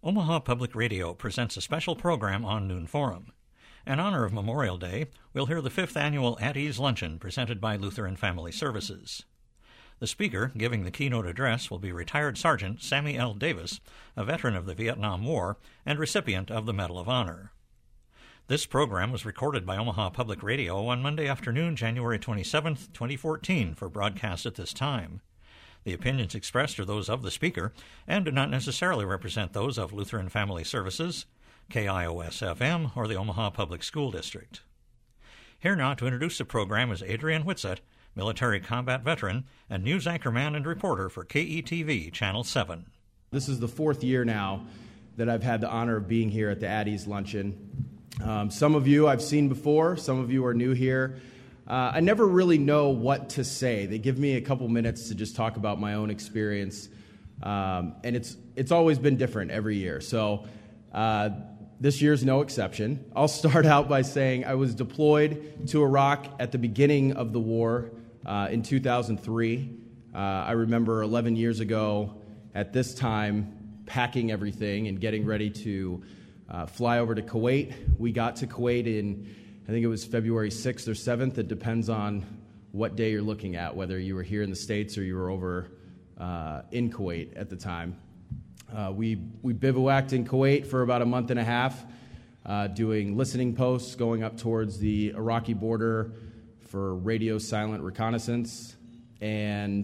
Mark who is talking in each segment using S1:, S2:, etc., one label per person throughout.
S1: Omaha Public Radio presents a special program on Noon Forum. In honor of Memorial Day, we'll hear the 5th annual At Ease Luncheon presented by Lutheran Family Services. The speaker giving the keynote address will be retired Sergeant Sammy L. Davis, a veteran of the Vietnam War and recipient of the Medal of Honor. This program was recorded by Omaha Public Radio on Monday afternoon, January 27, 2014, for broadcast at this time. The opinions expressed are those of the speaker and do not necessarily represent those of Lutheran Family Services, KIOS-FM, or the Omaha Public School District. Here now to introduce the program is Adrian Whitsett, military combat veteran and news anchorman and reporter for KETV Channel 7.
S2: This is the 4th year now that I've had the honor of being here at the At Ease Luncheon. Some of you I've seen before, some of you are new here. I never really know what to say. They give me a couple minutes to just talk about my own experience, and it's always been different every year. So this year's no exception. I'll start out by saying I was deployed to Iraq at the beginning of the war in 2003. I remember 11 years ago at this time packing everything and getting ready to fly over to Kuwait. We got to Kuwait in, I think it was February 6th or 7th. It depends on what day you're looking at, whether you were here in the States or you were over in Kuwait at the time. We bivouacked in Kuwait for about a month and a half, doing listening posts, going up towards the Iraqi border for radio silent reconnaissance. And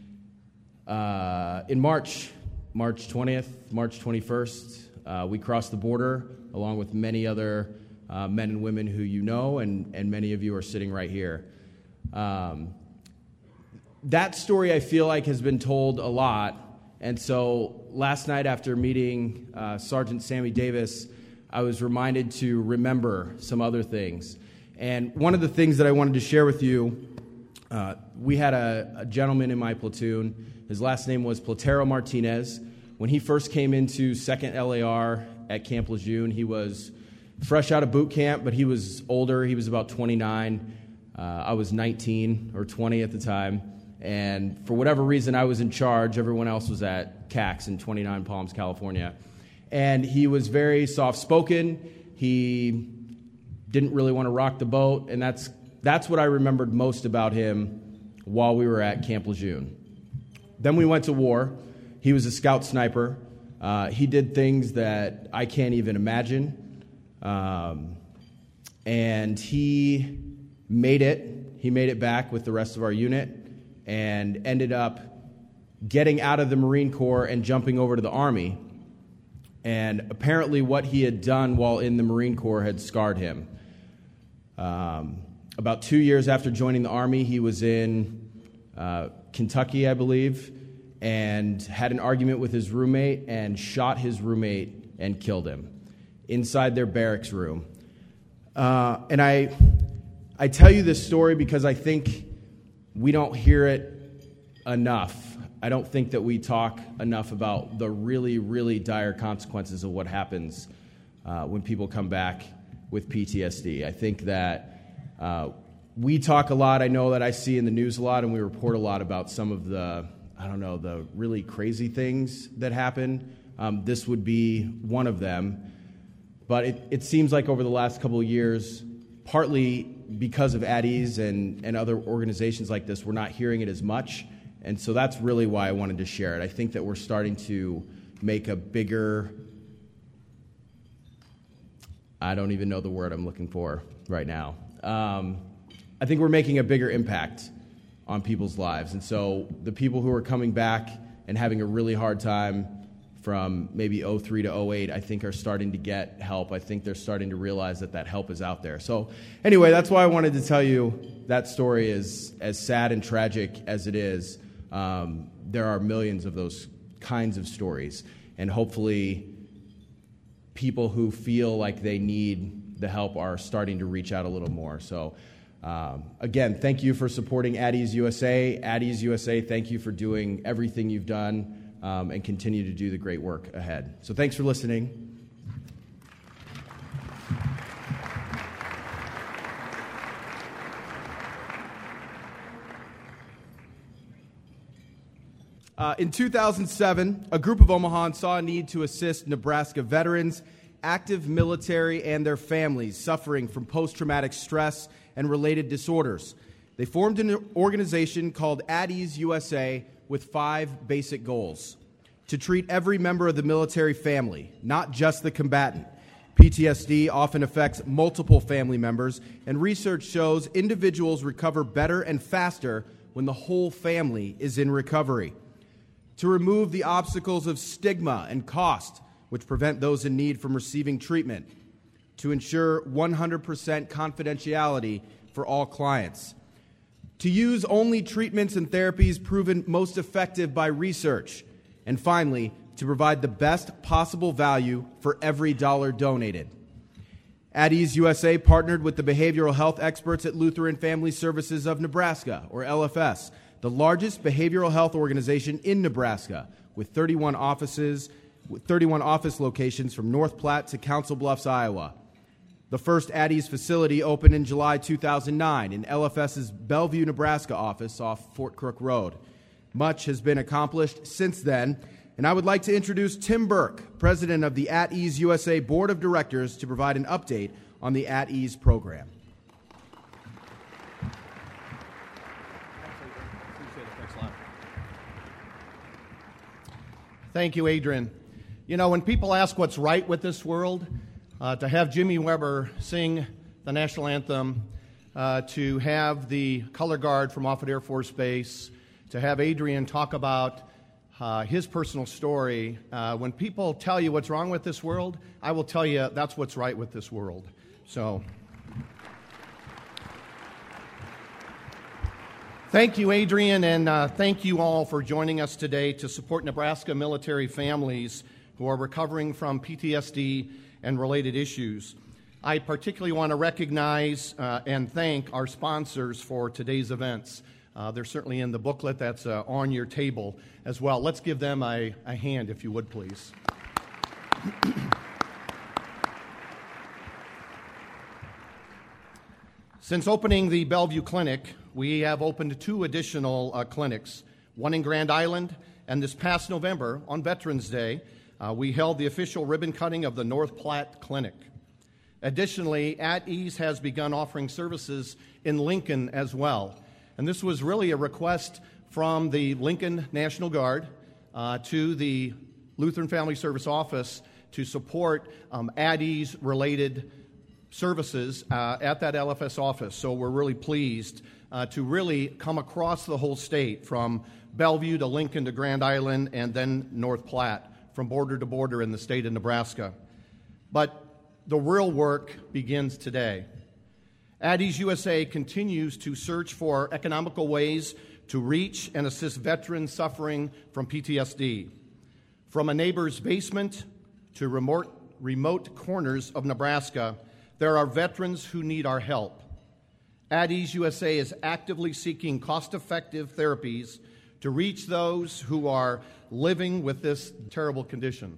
S2: in March 20th, March 21st, we crossed the border along with many other men and women who you know, and many of you are sitting right here. That story, I feel like, has been told a lot, and so last night after meeting Sergeant Sammy Davis, I was reminded to remember some other things. And one of the things that I wanted to share with you, we had a gentleman in my platoon. His last name was Platero Martinez. When he first came into 2nd LAR at Camp Lejeune, he was fresh out of boot camp, but he was older. He was about 29. I was 19 or 20 at the time. And for whatever reason, I was in charge. Everyone else was at CAX in 29 Palms, California. And he was very soft-spoken. He didn't really want to rock the boat. And that's what I remembered most about him while we were at Camp Lejeune. Then we went to war. He was a scout sniper. He did things that I can't even imagine. And he made it back with the rest of our unit and ended up getting out of the Marine Corps and jumping over to the Army. And apparently what he had done while in the Marine Corps had scarred him. About 2 years after joining the Army, he was in Kentucky, I believe, and had an argument with his roommate and shot his roommate and killed him inside their barracks room. And I tell you this story because I think we don't hear it enough. I don't think that we talk enough about the really, really dire consequences of what happens when people come back with PTSD. I think that we talk a lot. I know that I see in the news a lot, and we report a lot about some of the really crazy things that happen. This would be one of them. But it seems like over the last couple of years, partly because of At Ease and other organizations like this, we're not hearing it as much. And so that's really why I wanted to share it. I think that we're starting to make a bigger, I don't even know the word I'm looking for right now. I think we're making a bigger impact on people's lives. And so the people who are coming back and having a really hard time from maybe 03 to 08, I think are starting to get help. I think they're starting to realize that help is out there. So anyway, that's why I wanted to tell you that story. Is as sad and tragic as it is. There are millions of those kinds of stories. And hopefully people who feel like they need the help are starting to reach out a little more. So again, thank you for supporting At Ease USA. At Ease USA, thank you for doing everything you've done. And continue to do the great work ahead. So thanks for listening. In 2007, a group of Omahans saw a need to assist Nebraska veterans, active military, and their families suffering from post-traumatic stress and related disorders. They formed an organization called At Ease USA with 5 basic goals: to treat every member of the military family, not just the combatant. PTSD often affects multiple family members, and research shows individuals recover better and faster when the whole family is in recovery. To remove the obstacles of stigma and cost, which prevent those in need from receiving treatment. To ensure 100% confidentiality for all clients. To use only treatments and therapies proven most effective by research. And finally, to provide the best possible value for every dollar donated. At Ease USA partnered with the behavioral health experts at Lutheran Family Services of Nebraska, or LFS, the largest behavioral health organization in Nebraska, with 31 office locations from North Platte to Council Bluffs, Iowa. The first At Ease facility opened in July 2009 in LFS's Bellevue, Nebraska office off Fort Crook Road. Much has been accomplished since then, and I would like to introduce Tim Burke, president of the At Ease USA Board of Directors, to provide an update on the At Ease program.
S3: Thank you, Adrian. You know, when people ask what's right with this world, to have Jimmy Weber sing the national anthem, to have the color guard from Offutt Air Force Base, to have Adrian talk about his personal story, when people tell you what's wrong with this world, I will tell you that's what's right with this world. So, thank you, Adrian, and thank you all for joining us today to support Nebraska military families who are recovering from PTSD and related issues. I particularly want to recognize and thank our sponsors for today's events. They're certainly in the booklet that's on your table as well. Let's give them a hand, if you would, please. Since opening the Bellevue Clinic, we have opened 2 additional clinics, one in Grand Island, and this past November, on Veterans Day, we held the official ribbon cutting of the North Platte Clinic. Additionally, At Ease has begun offering services in Lincoln as well. And this was really a request from the Lincoln National Guard to the Lutheran Family Service Office to support At Ease-related services at that LFS office. So we're really pleased to really come across the whole state, from Bellevue to Lincoln to Grand Island and then North Platte, from border to border in the state of Nebraska. But the real work begins today. At Ease USA continues to search for economical ways to reach and assist veterans suffering from PTSD. From a neighbor's basement to remote corners of Nebraska, there are veterans who need our help. At Ease USA is actively seeking cost-effective therapies to reach those who are living with this terrible condition.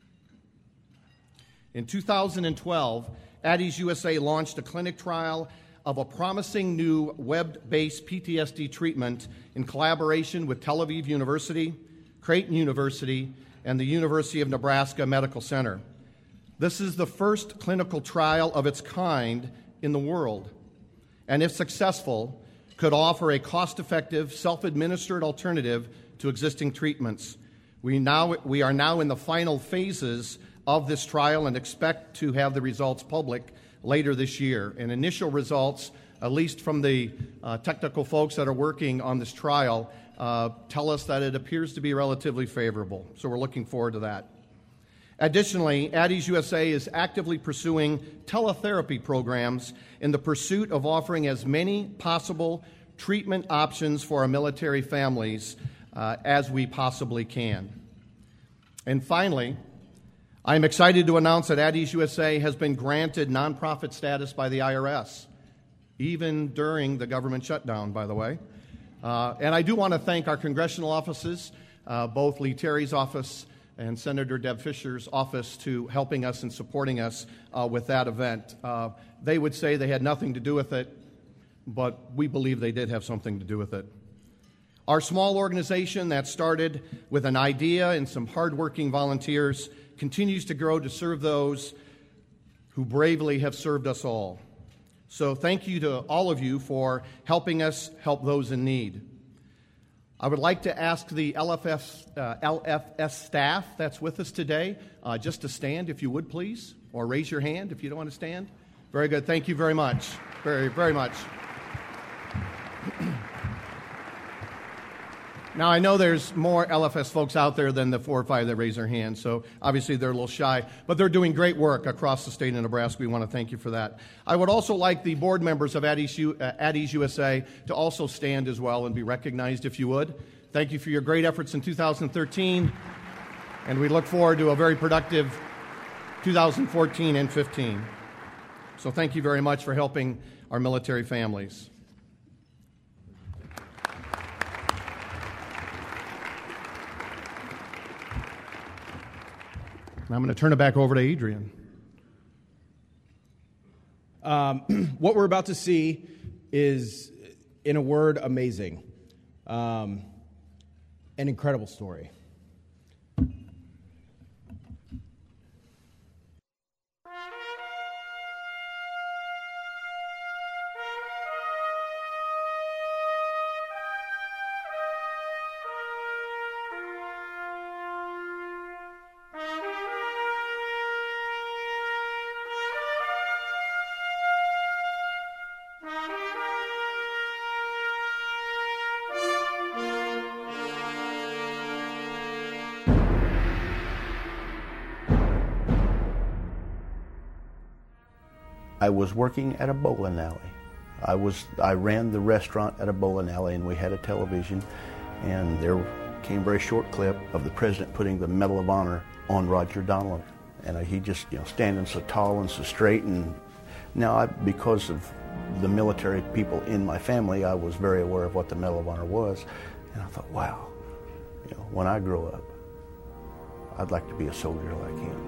S3: In 2012, At Ease USA launched a clinic trial of a promising new web-based PTSD treatment in collaboration with Tel Aviv University, Creighton University, and the University of Nebraska Medical Center. This is the first clinical trial of its kind in the world, and if successful, could offer a cost-effective, self-administered alternative to existing treatments. We are now in the final phases of this trial and expect to have the results public later this year. And initial results, at least from the technical folks that are working on this trial, tell us that it appears to be relatively favorable. So we're looking forward to that. Additionally, At Ease USA is actively pursuing teletherapy programs in the pursuit of offering as many possible treatment options for our military families as we possibly can. And finally, I'm excited to announce that At Ease USA has been granted nonprofit status by the IRS, even during the government shutdown, by the way. And I do want to thank our congressional offices, both Lee Terry's office and Senator Deb Fischer's office, to helping us and supporting us with that event. They would say they had nothing to do with it, but we believe they did have something to do with it. Our small organization that started with an idea and some hardworking volunteers continues to grow to serve those who bravely have served us all. So thank you to all of you for helping us help those in need. I would like to ask the LFS staff that's with us today just to stand, if you would, please, or raise your hand if you don't want to stand. Very good. Thank you very much. Very, very much. Now, I know there's more LFS folks out there than the 4 or 5 that raise their hands, so obviously they're a little shy, but they're doing great work across the state of Nebraska. We want to thank you for that. I would also like the board members of Addie's USA to also stand as well and be recognized, if you would. Thank you for your great efforts in 2013, and we look forward to a very productive 2014 and 15. So thank you very much for helping our military families. I'm going to turn it back over to Adrian.
S2: What we're about to see is, in a word, amazing. An incredible story.
S4: I was working at a bowling alley. I ran the restaurant at a bowling alley, and we had a television, and there came a very short clip of the president putting the Medal of Honor on Roger Donlon, and he just standing so tall and so straight. And now, because of the military people in my family, I was very aware of what the Medal of Honor was, and I thought, wow, when I grow up, I'd like to be a soldier like him.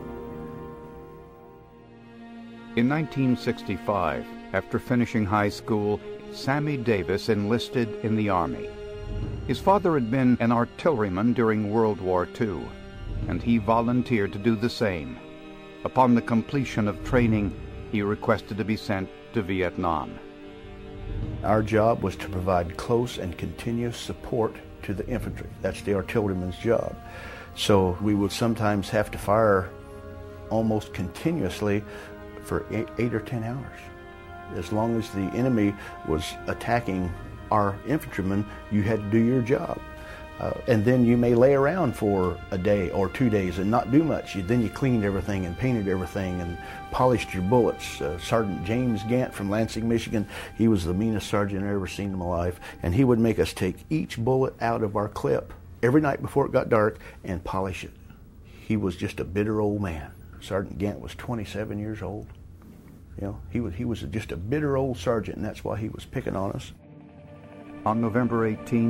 S5: In 1965, after finishing high school, Sammy Davis enlisted in the Army. His father had been an artilleryman during World War II, and he volunteered to do the same. Upon the completion of training, he requested to be sent to Vietnam.
S4: Our job was to provide close and continuous support to the infantry. That's the artilleryman's job. So we would sometimes have to fire almost continuously for 8 or 10 hours. As long as the enemy was attacking our infantrymen, you had to do your job. And then you may lay around for a day or 2 days and not do much. Then you cleaned everything and painted everything and polished your bullets. Sergeant James Gant from Lansing, Michigan, he was the meanest sergeant I ever seen in my life, and he would make us take each bullet out of our clip every night before it got dark and polish it. He was just a bitter old man. Sergeant Gant was 27 years old. He was just a bitter old sergeant, and that's why he was picking on us.
S5: On November 18,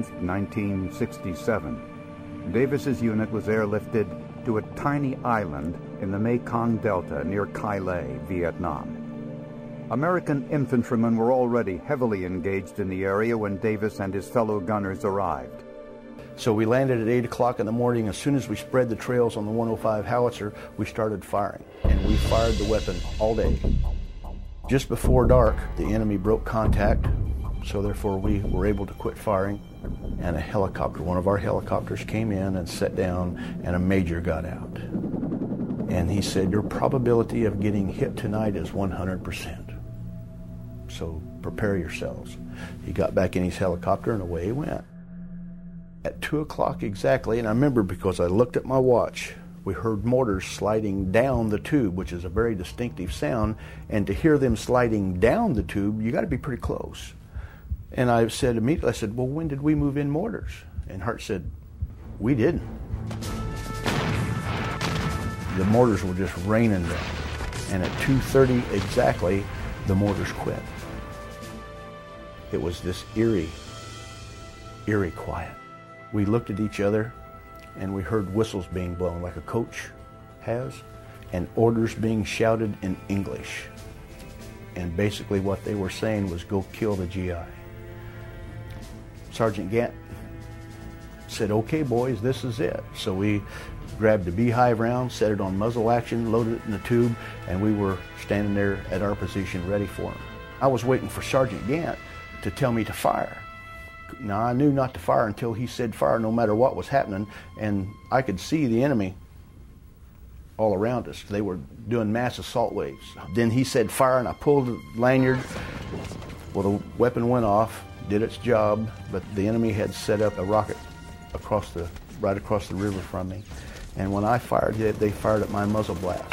S5: 1967, Davis's unit was airlifted to a tiny island in the Mekong Delta near Kai Lay, Vietnam. American infantrymen were already heavily engaged in the area when Davis and his fellow gunners arrived.
S4: So we landed at 8 o'clock in the morning. As soon as we spread the trails on the 105 howitzer, we started firing, and we fired the weapon all day. Just before dark, the enemy broke contact, so therefore we were able to quit firing, and a helicopter, one of our helicopters, came in and sat down, and a major got out. And he said, your probability of getting hit tonight is 100%. So prepare yourselves. He got back in his helicopter, and away he went. At 2 o'clock exactly, and I remember because I looked at my watch, we heard mortars sliding down the tube, which is a very distinctive sound, and to hear them sliding down the tube, you got to be pretty close. And I said immediately, well, when did we move in mortars? And Hart said, we didn't. The mortars were just raining down. And at 2:30 exactly, the mortars quit. It was this eerie quiet. We looked at each other, and we heard whistles being blown like a coach has, and orders being shouted in English. And basically what they were saying was, go kill the GI. Sergeant Gant said, okay, boys, this is it. So we grabbed a beehive round, set it on muzzle action, loaded it in the tube, and we were standing there at our position ready for him. I was waiting for Sergeant Gant to tell me to fire. Now, I knew not to fire until he said fire no matter what was happening, and I could see the enemy all around us. They were doing mass assault waves. Then he said fire, and I pulled the lanyard. Well, the weapon went off, did its job, but the enemy had set up a rocket right across the river from me. And when I fired it, they fired at my muzzle blast.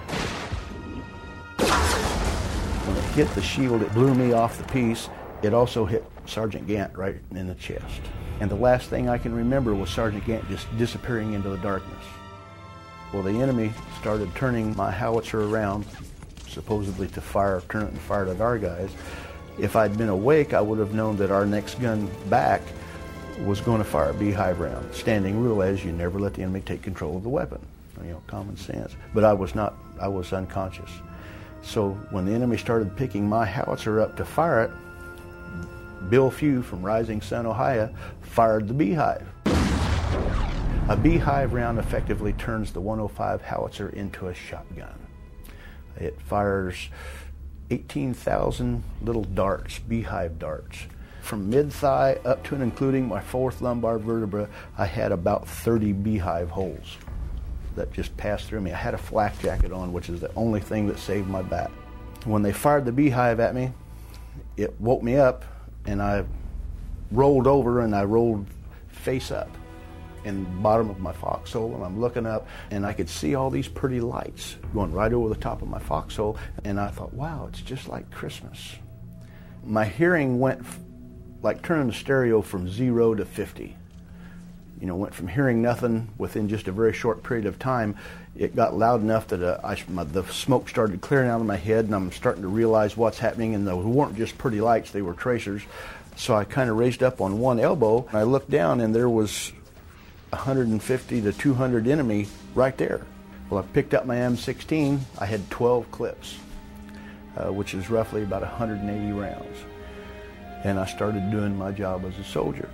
S4: When it hit the shield, it blew me off the piece. It also hit Sergeant Gant right in the chest. And the last thing I can remember was Sergeant Gant just disappearing into the darkness. Well, the enemy started turning my howitzer around, supposedly to turn it and fire it at our guys. If I'd been awake, I would have known that our next gun back was going to fire a beehive round. Standing rule is you never let the enemy take control of the weapon. Common sense. But I was not, I was unconscious. So when the enemy started picking my howitzer up to fire it, Bill Few from Rising Sun, Ohio, fired the beehive. A beehive round effectively turns the 105 howitzer into a shotgun. It fires 18,000 little darts, beehive darts. From mid-thigh up to and including my fourth lumbar vertebra, I had about 30 beehive holes that just passed through me. I had a flak jacket on, which is the only thing that saved my back. When they fired the beehive at me, it woke me up, and I rolled over and I rolled face up in the bottom of my foxhole, and I'm looking up, and I could see all these pretty lights going right over the top of my foxhole, and I thought, wow, it's just like Christmas. My hearing went like turning the stereo from 0 to 50. Went from hearing nothing within just a very short period of time. It got loud enough that the smoke started clearing out of my head, and I'm starting to realize what's happening, and those weren't just pretty lights, they were tracers. So I kind of raised up on one elbow, and I looked down, and there was 150 to 200 enemy right there. Well, I picked up my M16. I had 12 clips, which is roughly about 180 rounds. And I started doing my job as a soldier.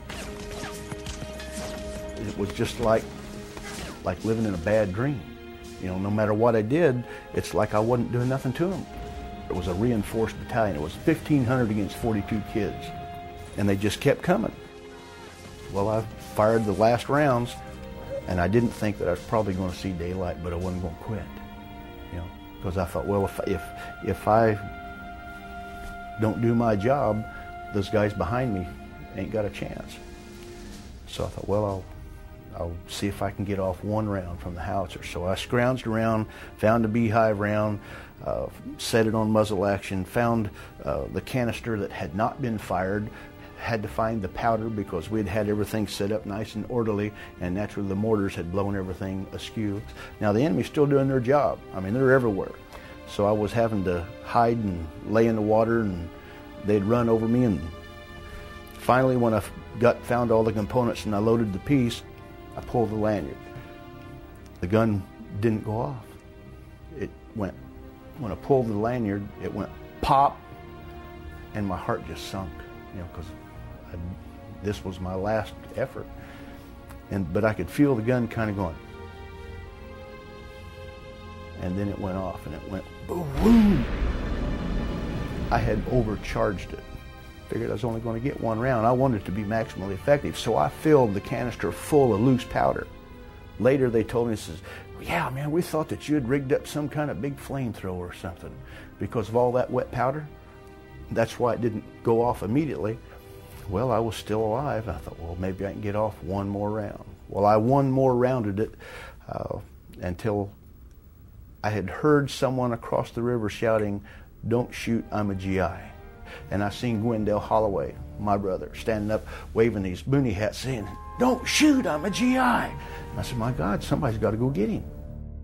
S4: It was just like living in a bad dream. No matter what I did, it's like I wasn't doing nothing to them. It was a reinforced battalion. It was 1,500 against 42 kids. And they just kept coming. Well, I fired the last rounds, and I didn't think that I was probably going to see daylight, but I wasn't going to quit. Because I thought, well, if I don't do my job, those guys behind me ain't got a chance. So I thought, well, I'll see if I can get off one round from the howitzer. So I scrounged around, found a beehive round, set it on muzzle action, found the canister that had not been fired, had to find the powder because we had everything set up nice and orderly, and naturally the mortars had blown everything askew. Now the enemy's still doing their job. I mean, they're everywhere. So I was having to hide and lay in the water, and they'd run over me. And finally, when I found all the components and I loaded the piece, I pulled the lanyard. The gun didn't go off. It went, when I pulled the lanyard, it went pop, and my heart just sunk, because this was my last effort. But I could feel the gun kind of going. And then it went off, and it went boom. I had overcharged it. Figured I was only going to get one round. I wanted it to be maximally effective, so I filled the canister full of loose powder. Later they told me, yeah, man, we thought that you had rigged up some kind of big flamethrower or something because of all that wet powder. That's why it didn't go off immediately. Well, I was still alive. I thought, well, maybe I can get off one more round. Well, I one more rounded it until I had heard someone across the river shouting, "Don't shoot, I'm a GI." And I seen Gwendell Holloway, my brother, standing up waving these boonie hats saying, "Don't shoot, I'm a GI." And I said, my God, somebody's got to go get him.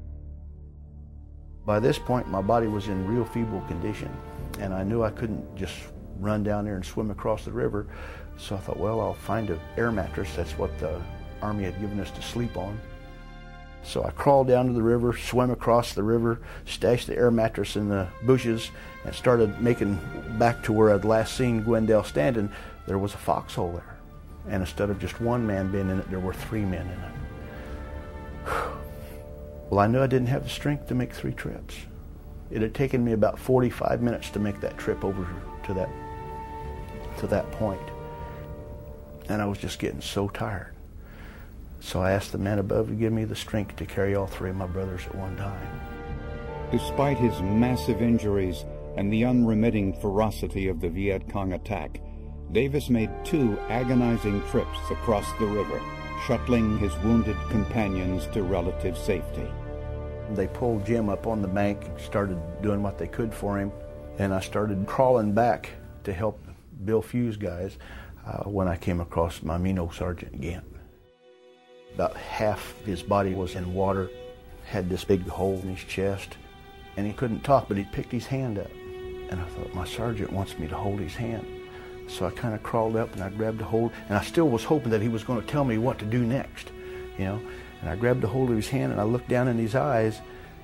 S4: By this point, my body was in real feeble condition, and I knew I couldn't just run down there and swim across the river. So I thought, well, I'll find an air mattress. That's what the Army had given us to sleep on. So I crawled down to the river, swam across the river, stashed the air mattress in the bushes, and started making back to where I'd last seen Gwendell standing. There was a foxhole there. And instead of just one man being in it, there were 3 men in it. Well, I knew I didn't have the strength to make 3 trips. It had taken me about 45 minutes to make that trip over to that point. And I was just getting so tired. So I asked the man above to give me the strength to carry all 3 of my brothers at one time.
S5: Despite his massive injuries and the unremitting ferocity of the Viet Cong attack, Davis made 2 agonizing trips across the river, shuttling his wounded companions to relative safety.
S4: They pulled Jim up on the bank and started doing what they could for him, and I started crawling back to help Bill Few's guys when I came across my Mino Sergeant Gant. About half his body was in water, had this big hole in his chest, and he couldn't talk, but he picked his hand up. And I thought, my sergeant wants me to hold his hand. So I kind of crawled up and I grabbed a hold, and I still was hoping that he was going to tell me what to do next, you know. And I grabbed a hold of his hand and I looked down in his eyes.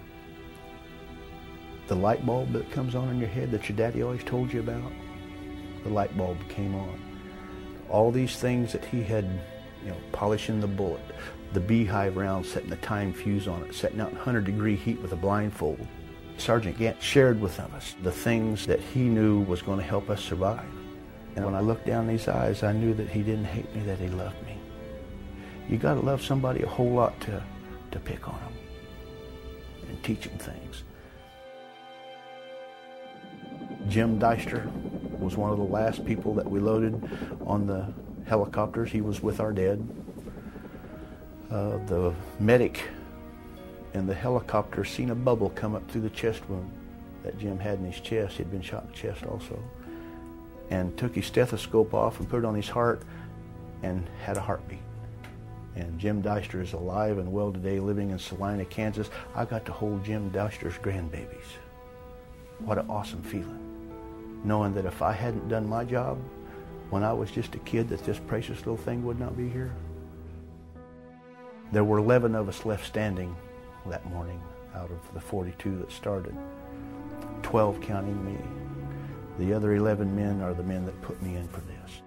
S4: The light bulb that comes on in your head that your daddy always told you about, the light bulb came on. All these things that he had, you know, polishing the bullet, the beehive round, setting the time fuse on it, setting out in 100-degree heat with a blindfold. Sergeant Gant shared with us the things that he knew was going to help us survive. And when I looked down in his eyes, I knew that he didn't hate me, that he loved me. You got to love somebody a whole lot to pick on them and teach them things. Jim Deister was one of the last people that we loaded on the helicopters. He was with our dead. The medic in the helicopter seen a bubble come up through the chest wound that Jim had in his chest. He'd been shot in the chest also. And took his stethoscope off and put it on his heart and had a heartbeat. And Jim Deister is alive and well today, living in Salina, Kansas. I got to hold Jim Deister's grandbabies. What an awesome feeling, knowing that if I hadn't done my job when I was just a kid, that this precious little thing would not be here. There were 11 of us left standing that morning out of the 42 that started, 12 counting me. The other 11 men are the men that put me in for this.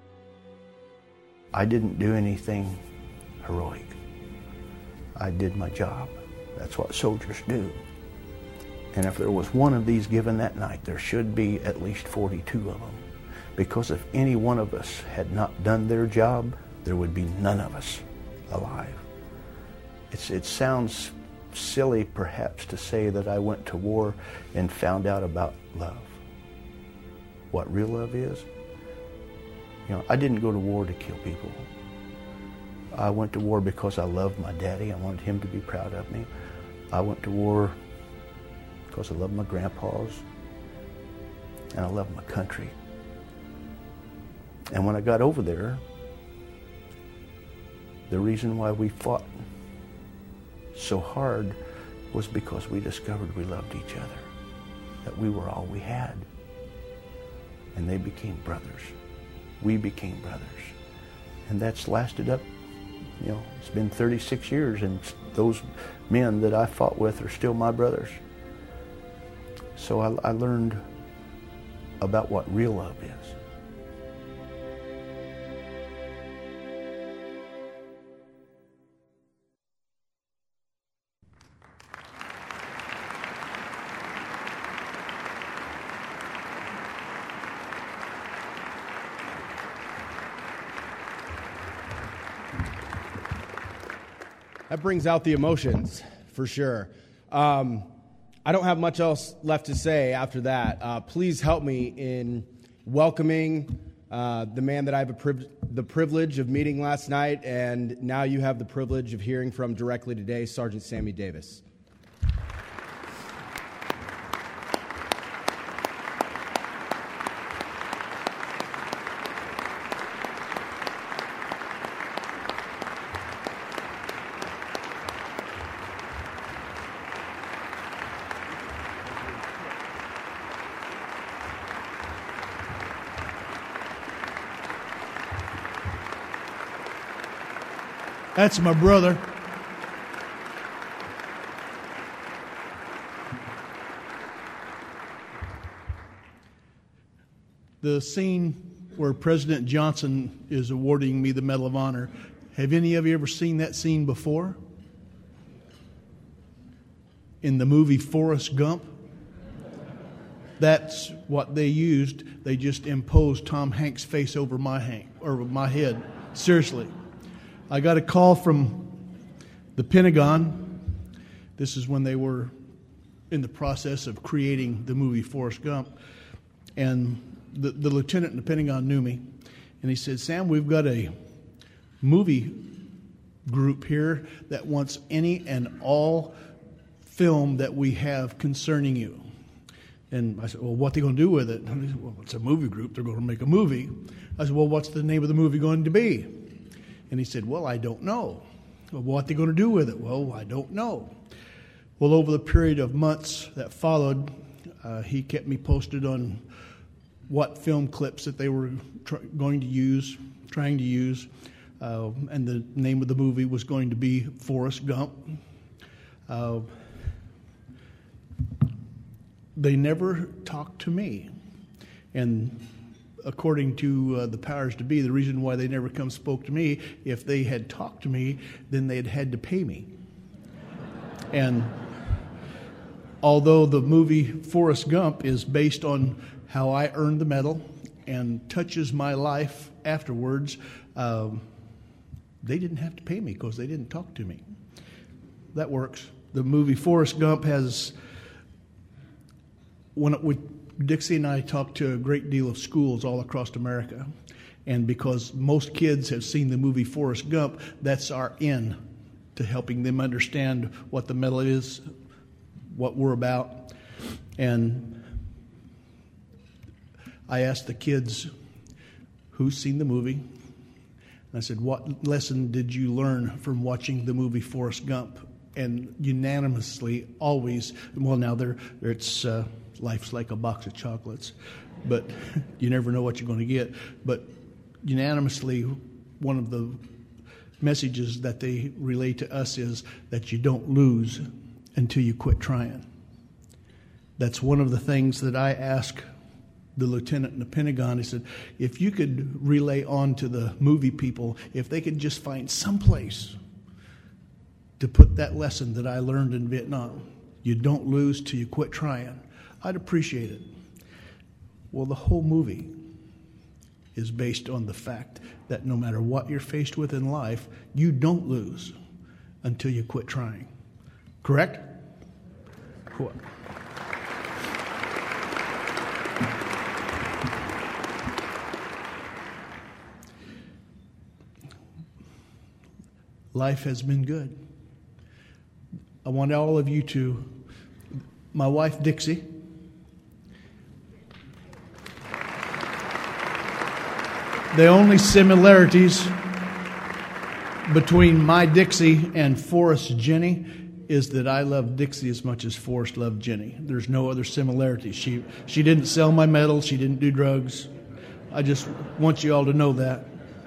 S4: I didn't do anything heroic. I did my job. That's what soldiers do. And if there was one of these given that night, there should be at least 42 of them. Because if any one of us had not done their job, there would be none of us alive. It sounds silly, perhaps, to say that I went to war and found out about love. What real love is? You know, I didn't go to war to kill people. I went to war because I loved my daddy. I wanted him to be proud of me. I went to war because I loved my grandpas and I loved my country. And when I got over there, the reason why we fought so hard was because we discovered we loved each other, that we were all we had. And they became brothers. We became brothers. And that's lasted up, you know, it's been 36 years, and those men that I fought with are still my brothers. So I learned about what real love is.
S2: That brings out the emotions, for sure. I don't have much else left to say after that. Please help me in welcoming the man that I have the privilege of meeting last night, and now you have the privilege of hearing from directly today, Sergeant Sammy Davis.
S6: That's my brother. The scene where President Johnson is awarding me the Medal of Honor. Have any of you ever seen that scene before? In the movie Forrest Gump? That's what they used. They just imposed Tom Hanks' face over my head. Seriously. I got a call from the Pentagon. This is when they were in the process of creating the movie Forrest Gump. And the lieutenant in the Pentagon knew me. And he said, Sam, we've got a movie group here that wants any and all film that we have concerning you. And I said, well, what are they going to do with it? And he said, well, it's a movie group. They're going to make a movie. I said, well, what's the name of the movie going to be? And he said, well, I don't know. Well, what are they going to do with it? Well, I don't know. Well, over the period of months that followed, he kept me posted on what film clips that they were trying to use. And the name of the movie was going to be Forrest Gump. They never talked to me. And according to the powers to be, the reason why they never spoke to me, if they had talked to me, then they'd had to pay me. And although the movie Forrest Gump is based on how I earned the medal and touches my life afterwards, they didn't have to pay me because they didn't talk to me. That works. The movie Forrest Gump has... Dixie and I talked to a great deal of schools all across America. And because most kids have seen the movie Forrest Gump, that's our in to helping them understand what the medal is, what we're about. And I asked the kids, who's seen the movie? And I said, what lesson did you learn from watching the movie Forrest Gump? And unanimously, always, well, now it's life's like a box of chocolates, but you never know what you're going to get. But unanimously, one of the messages that they relay to us is that you don't lose until you quit trying. That's one of the things that I ask the lieutenant in the Pentagon. He said, if you could relay on to the movie people, if they could just find some place to put that lesson that I learned in Vietnam, you don't lose till you quit trying, I'd appreciate it. Well, the whole movie is based on the fact that no matter what you're faced with in life, you don't lose until you quit trying. Correct? Cool. Life has been good. I want all of you to, my wife Dixie, the only similarities between my Dixie and Forrest Jenny is that I love Dixie as much as Forrest loved Jenny. There's no other similarities. She didn't sell my medal. She didn't do drugs. I just want you all to know that.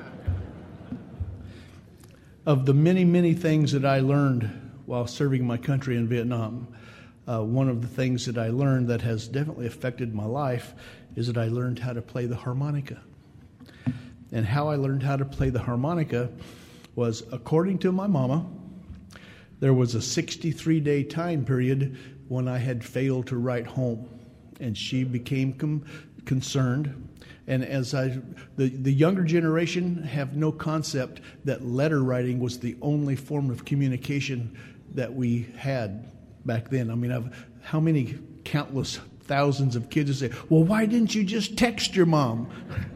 S6: Of the many, many things that I learned while serving my country in Vietnam, one of the things that I learned that has definitely affected my life is that I learned how to play the harmonica. And how I learned how to play the harmonica was, according to my mama, there was a 63-day time period when I had failed to write home. And she became concerned. And as the younger generation have no concept that letter writing was the only form of communication that we had back then. I mean, how many countless thousands of kids would say, well, why didn't you just text your mom?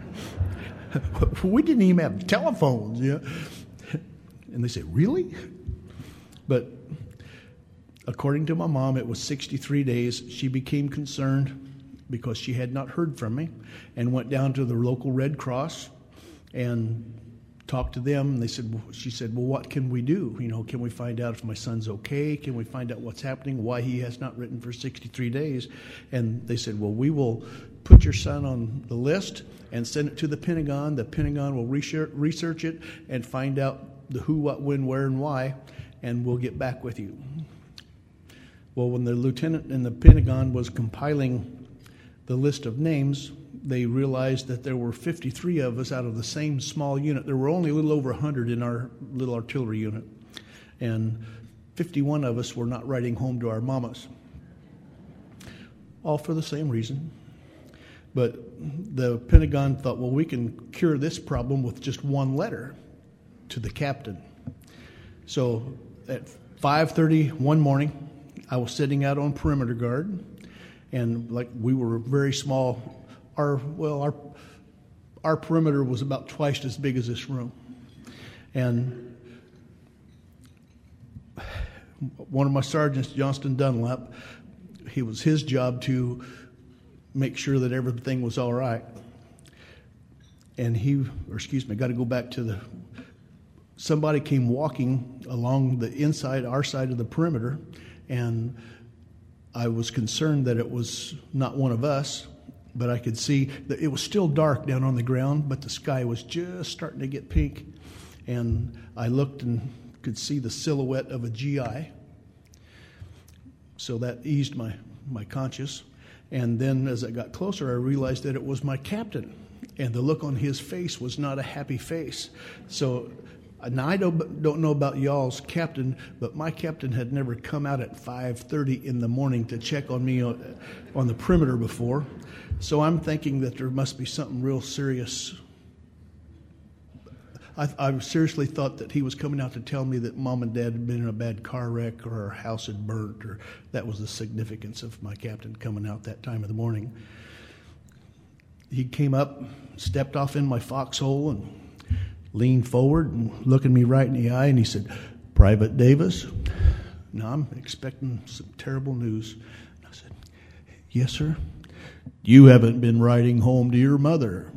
S6: We didn't even have telephones, yeah. And they say, really? But according to my mom, it was 63 days. She became concerned because she had not heard from me and went down to the local Red Cross and talked to them. And she said, well, what can we do? Can we find out if my son's okay? Can we find out what's happening, why he has not written for 63 days? And they said, well, we will put your son on the list and send it to the Pentagon. The Pentagon will research it and find out the who, what, when, where, and why, and we'll get back with you. Well, when the lieutenant in the Pentagon was compiling the list of names, they realized that there were 53 of us out of the same small unit. There were only a little over 100 in our little artillery unit, and 51 of us were not writing home to our mamas, all for the same reason. But the Pentagon thought, well, we can cure this problem with just one letter to the captain. So at 5:30 one morning, I was sitting out on perimeter guard, and like we were very small. Our perimeter was about twice as big as this room, and one of my sergeants, Johnston Dunlap, it was his job to make sure that everything was all right. And got to go back to somebody came walking along the inside, our side of the perimeter, and I was concerned that it was not one of us, but I could see that it was still dark down on the ground, but the sky was just starting to get pink. And I looked and could see the silhouette of a GI. So that eased my conscience. And then as I got closer, I realized that it was my captain. And the look on his face was not a happy face. So now I don't know about y'all's captain, but my captain had never come out at 5:30 in the morning to check on me on the perimeter before. So I'm thinking that there must be something real serious. I seriously thought that he was coming out to tell me that Mom and Dad had been in a bad car wreck or our house had burnt, or that was the significance of my captain coming out that time of the morning. He came up, stepped off in my foxhole, and leaned forward and looking me right in the eye, and he said, "Private Davis?" Now I'm expecting some terrible news. I said, "Yes, sir." "You haven't been writing home to your mother."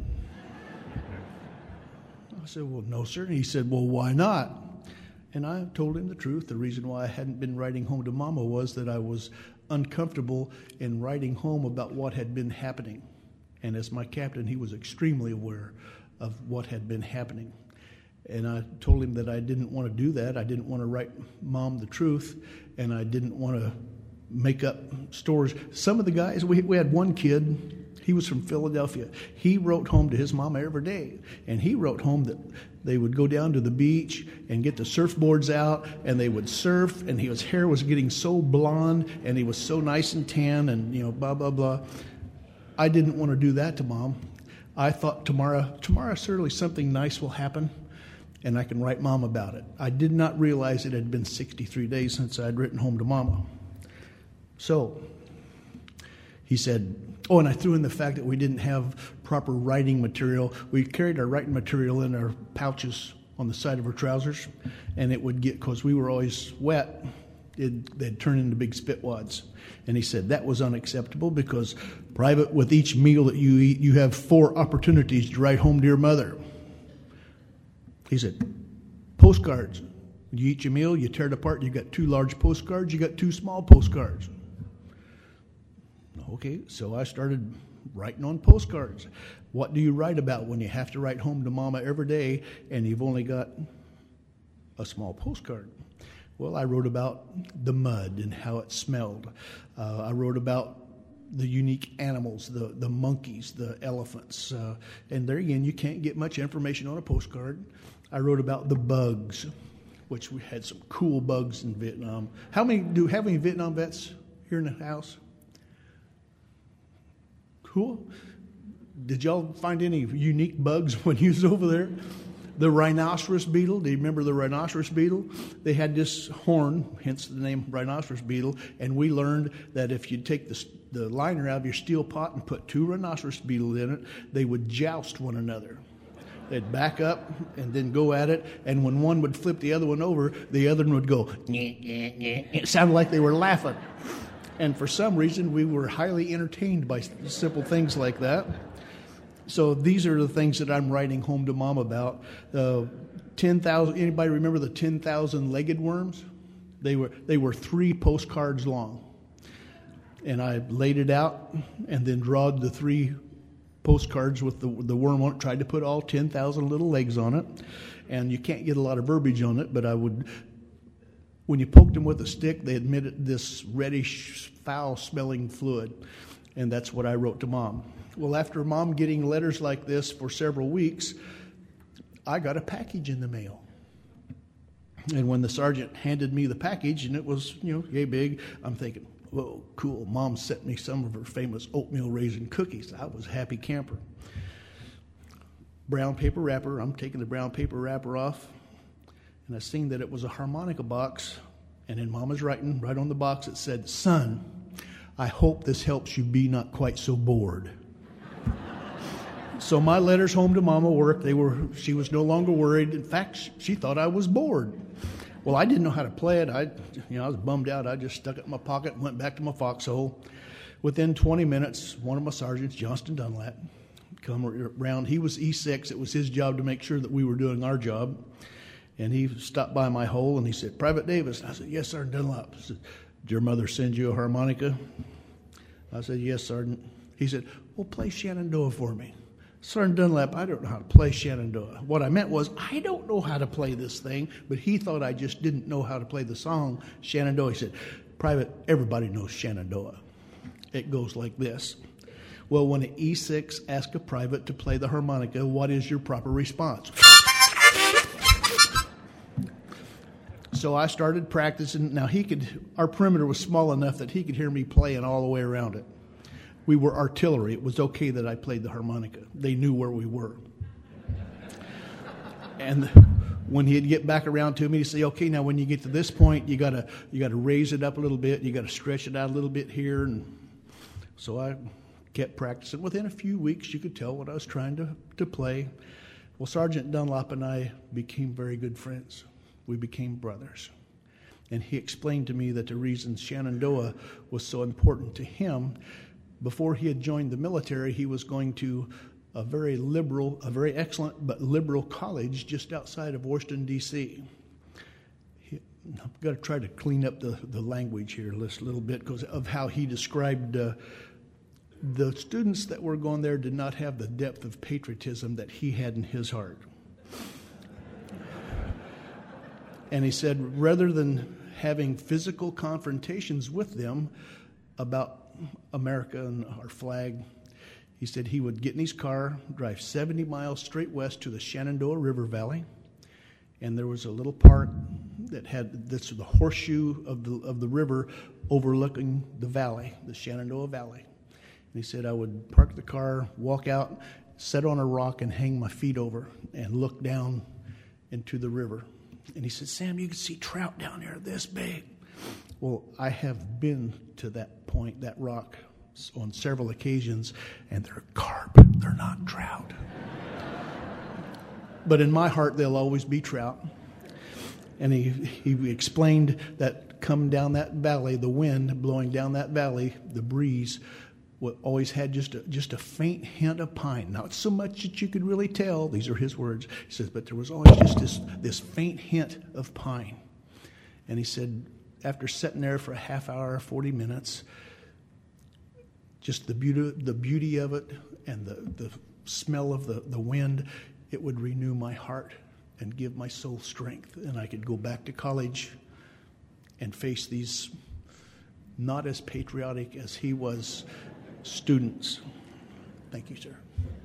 S6: I said, "Well, no, sir." And he said, "Well, why not?" And I told him the truth. The reason why I hadn't been writing home to Mama was that I was uncomfortable in writing home about what had been happening. And as my captain, he was extremely aware of what had been happening. And I told him that I didn't want to do that. I didn't want to write Mom the truth, and I didn't want to make up stories. Some of the guys, we had one kid, he was from Philadelphia. He wrote home to his mama every day, and he wrote home that they would go down to the beach and get the surfboards out, and they would surf, and his hair was getting so blonde, and he was so nice and tan, and blah, blah, blah. I didn't want to do that to Mom. I thought tomorrow certainly something nice will happen, and I can write Mom about it. I did not realize it had been 63 days since I'd written home to Mama. So he said, oh, and I threw in the fact that we didn't have proper writing material. We carried our writing material in our pouches on the side of our trousers, and it would get, because we were always wet, they'd turn into big spit wads. And he said that was unacceptable because, Private, with each meal that you eat, you have 4 opportunities to write home to your mother. He said, postcards. You eat your meal, you tear it apart, you got 2 large postcards, you got 2 small postcards. Okay, so I started writing on postcards. What do you write about when you have to write home to Mama every day and you've only got a small postcard? Well, I wrote about the mud and how it smelled. I wrote about the unique animals, the monkeys, the elephants. And there again, you can't get much information on a postcard. I wrote about the bugs, which we had some cool bugs in Vietnam. How many do have any Vietnam vets here in the house? Cool. Did y'all find any unique bugs when you was over there? The rhinoceros beetle. Do you remember the rhinoceros beetle? They had this horn, hence the name rhinoceros beetle, and we learned that if you take the liner out of your steel pot and put 2 rhinoceros beetles in it, they would joust one another. They'd back up and then go at it, and when one would flip the other one over, the other one would go, nyeh, nyeh, nyeh. It sounded like they were laughing. And for some reason, we were highly entertained by simple things like that. So these are the things that I'm writing home to Mom about. 10,000. Anybody remember the 10,000 legged worms? They were 3 postcards long, and I laid it out and then drawed the 3 postcards with the worm on it. Tried to put all 10,000 little legs on it, and you can't get a lot of verbiage on it. But I would. When you poked them with a stick, they emitted this reddish, foul-smelling fluid. And that's what I wrote to Mom. Well, after Mom getting letters like this for several weeks, I got a package in the mail. And when the sergeant handed me the package, and it was, yay big, I'm thinking, whoa, cool. Mom sent me some of her famous oatmeal raisin cookies. I was a happy camper. Brown paper wrapper. I'm taking the brown paper wrapper off, and I seen that it was a harmonica box, and in Mama's writing, right on the box, it said, "Son, I hope this helps you be not quite so bored." So my letters home to Mama worked. She was no longer worried. In fact, she thought I was bored. Well, I didn't know how to play it. I was bummed out. I just stuck it in my pocket and went back to my foxhole. Within 20 minutes, one of my sergeants, Johnston Dunlap, come around. He was E6. It was his job to make sure that we were doing our job. And he stopped by my hole and he said, "Private Davis." I said, "Yes, Sergeant Dunlap." He said, "Did your mother send you a harmonica?" I said, "Yes, Sergeant." He said, "Well, play Shenandoah for me." "Sergeant Dunlap, I don't know how to play Shenandoah." What I meant was, I don't know how to play this thing, but he thought I just didn't know how to play the song Shenandoah. He said, "Private, everybody knows Shenandoah. It goes like this." Well, when an E6 asks a private to play the harmonica, what is your proper response? So I started practicing. Now our perimeter was small enough that he could hear me playing all the way around it. We were artillery. It was okay that I played the harmonica. They knew where we were. And when he'd get back around to me, he'd say, "Okay, now when you get to this point, you gotta raise it up a little bit. You gotta stretch it out a little bit here." And so I kept practicing. Within a few weeks, you could tell what I was trying to play. Well, Sergeant Dunlap and I became very good friends. We became brothers. And he explained to me that the reason Shenandoah was so important to him, before he had joined the military, he was going to a very excellent but liberal college just outside of Washington, D.C. I've got to try to clean up the language here a little bit because of how he described the students that were going there did not have the depth of patriotism that he had in his heart. And he said, rather than having physical confrontations with them about America and our flag, he said he would get in his car, drive 70 miles straight west to the Shenandoah River Valley, and there was a little park that had the horseshoe of the river overlooking the valley, the Shenandoah Valley. And he said I would park the car, walk out, sit on a rock, and hang my feet over and look down into the river. And he said, "Sam, you can see trout down there this big." Well, I have been to that point, that rock, on several occasions, and they're carp. They're not trout. But in my heart, they'll always be trout. And he explained that come down that valley, the wind blowing down that valley, the breeze, always had just a faint hint of pine. Not so much that you could really tell. These are his words. He says, but there was always just this faint hint of pine. And he said, after sitting there for a half hour, 40 minutes, just the beauty of it and the smell of the wind, it would renew my heart and give my soul strength. And I could go back to college and face these not as patriotic as he was students. Thank you, sir.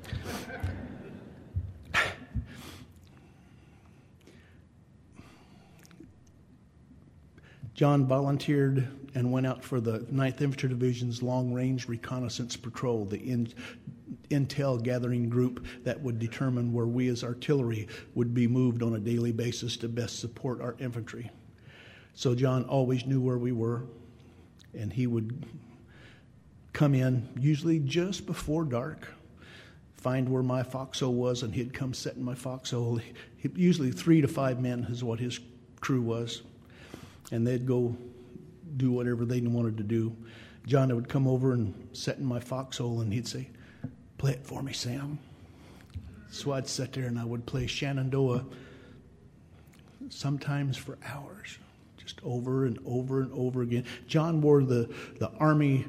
S6: John volunteered and went out for the 9th Infantry Division's long-range reconnaissance patrol, the intel gathering group that would determine where we as artillery would be moved on a daily basis to best support our infantry. So John always knew where we were, and he would come in, usually just before dark, find where my foxhole was, and he'd come sit in my foxhole. Usually 3 to 5 men is what his crew was, and they'd go do whatever they wanted to do. John would come over and sit in my foxhole, and he'd say, "Play it for me, Sam." So I'd sit there and I would play Shenandoah, sometimes for hours, just over and over and over again. John wore the Army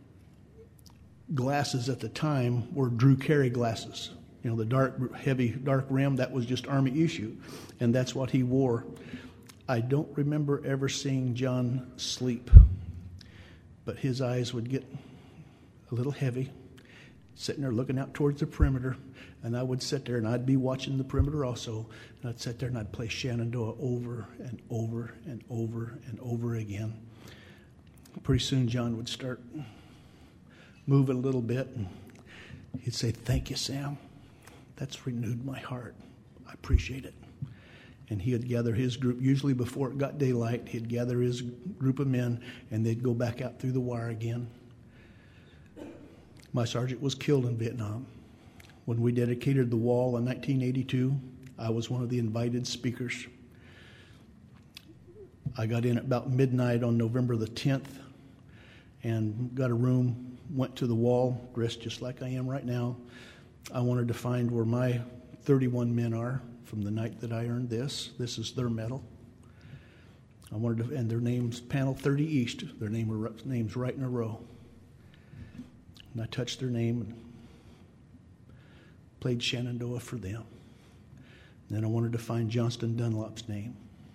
S6: glasses at the time were Drew Carey glasses. You know, the heavy, dark rim, that was just Army issue, and that's what he wore. I don't remember ever seeing John sleep, but his eyes would get a little heavy, sitting there looking out towards the perimeter, and I would sit there and I'd be watching the perimeter also, and I'd sit there and I'd play Shenandoah over and over and over and over again. Pretty soon John would start moving a little bit, and he'd say, "Thank you, Sam. That's renewed my heart. I appreciate it." And he would gather his group, usually before it got daylight, he'd gather his group of men, and they'd go back out through the wire again. My sergeant was killed in Vietnam. When we dedicated the wall in 1982, I was one of the invited speakers. I got in at about midnight on November the 10th and got a room, went to the wall, dressed just like I am right now. I wanted to find where my 31 men are from the night that I earned this. This is their medal. I wanted to, and their names, Panel 30 East, their names right in a row. And I touched their name and played Shenandoah for them. And then I wanted to find Johnston Dunlop's name.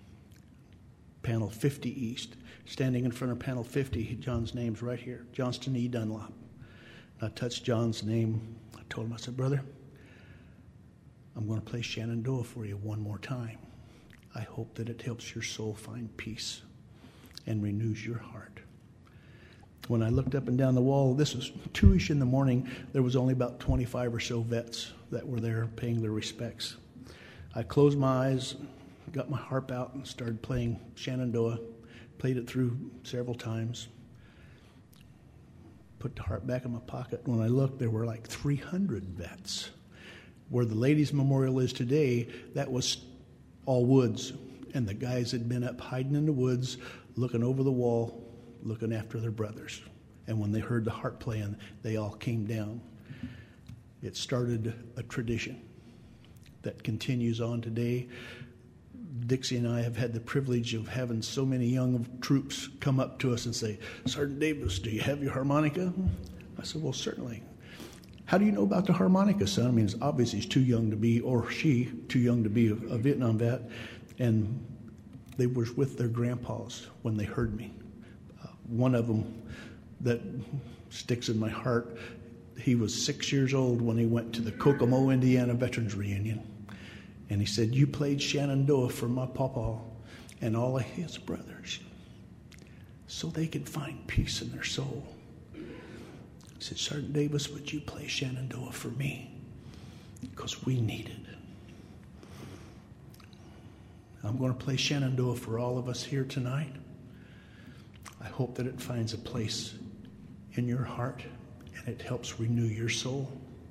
S6: Panel 50 East. Standing in front of Panel 50, John's name's right here, Johnston E. Dunlop. And I touched John's name. I told him, I said, "Brother, I'm going to play Shenandoah for you one more time. I hope that it helps your soul find peace and renews your heart." When I looked up and down the wall, this was 2-ish in the morning, there was only about 25 or so vets that were there paying their respects. I closed my eyes, got my harp out, and started playing Shenandoah. Played it through several times. Put the harp back in my pocket. When I looked, there were like 300 vets. Where the ladies' memorial is today, that was all woods. And the guys had been up hiding in the woods, looking over the wall, looking after their brothers. And when they heard the harp playing, they all came down. It started a tradition that continues on today. Dixie and I have had the privilege of having so many young troops come up to us and say, "Sergeant Davis, do you have your harmonica?" I said, "Well, certainly." "How do you know about the harmonica, son?" I mean, it's obvious he's too young to be, or she, too young to be a Vietnam vet. And they were with their grandpas when they heard me. One of them that sticks in my heart, he was 6 years old when he went to the Kokomo, Indiana Veterans Reunion. And he said, "You played Shenandoah for my pawpaw and all of his brothers so they could find peace in their soul." He said, "Sergeant Davis, would you play Shenandoah for me? Because we need it." I'm going to play Shenandoah for all of us here tonight. I hope that it finds a place in your heart and it helps renew your soul.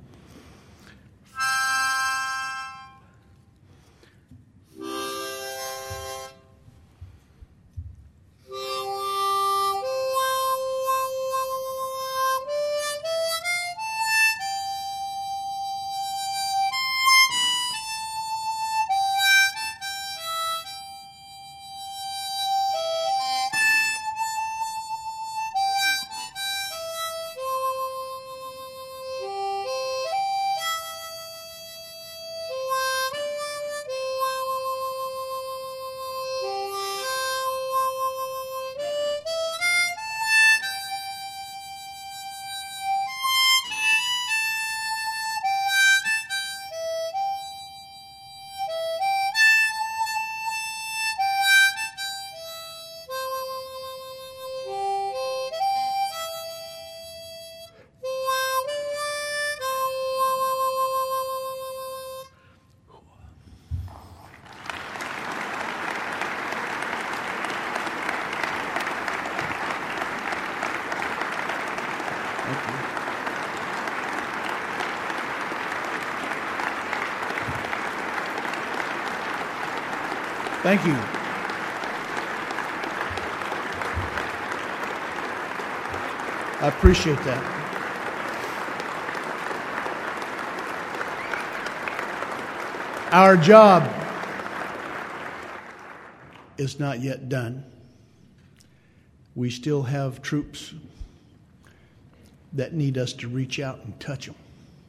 S6: Thank you. I appreciate that. Our job is not yet done. We still have troops that need us to reach out and touch them.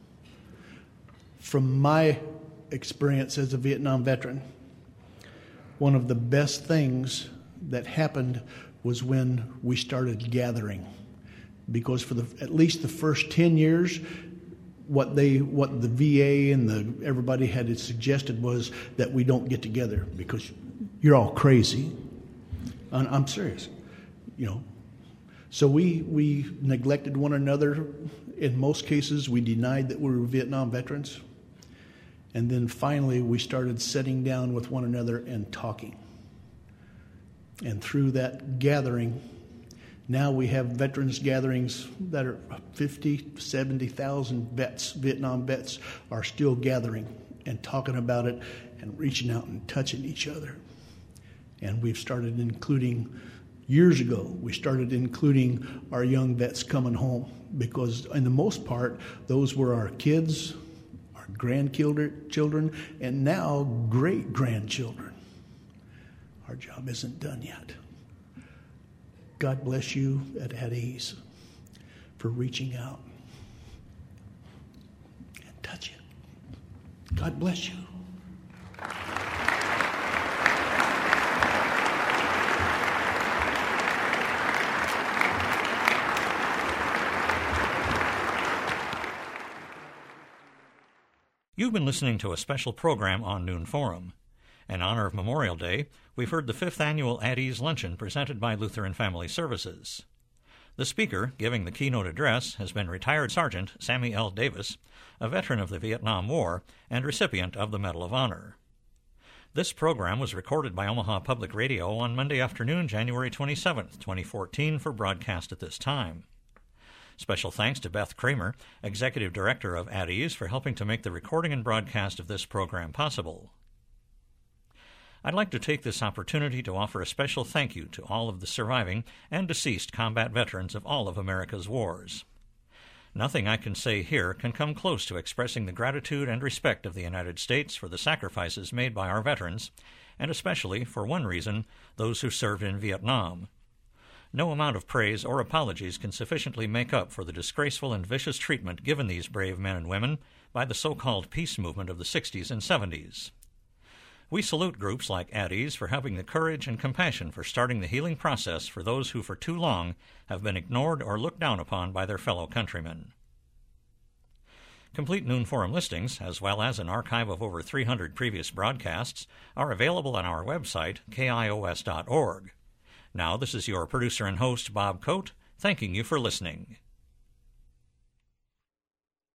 S6: From my experience as a Vietnam veteran, one of the best things that happened was when we started gathering. because for at least the first 10 years, what the VA and everybody had suggested was that we don't get together because you're all crazy. And I'm serious, So we neglected one another. In most cases, we denied that we were Vietnam veterans. And then finally, we started sitting down with one another and talking. And through that gathering, now we have veterans gatherings that are 50, 70,000 vets, Vietnam vets, are still gathering and talking about it and reaching out and touching each other. And we've started including, years ago, we started including our young vets coming home because, in the most part, those were our kids, our grandchildren, and now great-grandchildren. Our job isn't done yet. God bless you at Ease for reaching out and touching. God bless you.
S1: You've been listening to a special program on Noon Forum. In honor of Memorial Day, we've heard the 5th Annual At Ease Luncheon presented by Lutheran Family Services. The speaker giving the keynote address has been retired Sergeant Sammy L. Davis, a veteran of the Vietnam War and recipient of the Medal of Honor. This program was recorded by Omaha Public Radio on Monday afternoon, January 27, 2014, for broadcast at this time. Special thanks to Beth Kramer, Executive Director of At Ease, for helping to make the recording and broadcast of this program possible. I'd like to take this opportunity to offer a special thank you to all of the surviving and deceased combat veterans of all of America's wars. Nothing I can say here can come close to expressing the gratitude and respect of the United States for the sacrifices made by our veterans, and especially, for one reason, those who served in Vietnam. No amount of praise or apologies can sufficiently make up for the disgraceful and vicious treatment given these brave men and women by the so-called peace movement of the 60s and 70s. We salute groups like At Ease for having the courage and compassion for starting the healing process for those who for too long have been ignored or looked down upon by their fellow countrymen. Complete Noon Forum listings, as well as an archive of over 300 previous broadcasts, are available on our website, kios.org. Now, this is your producer and host, Bob Coate, thanking you for listening.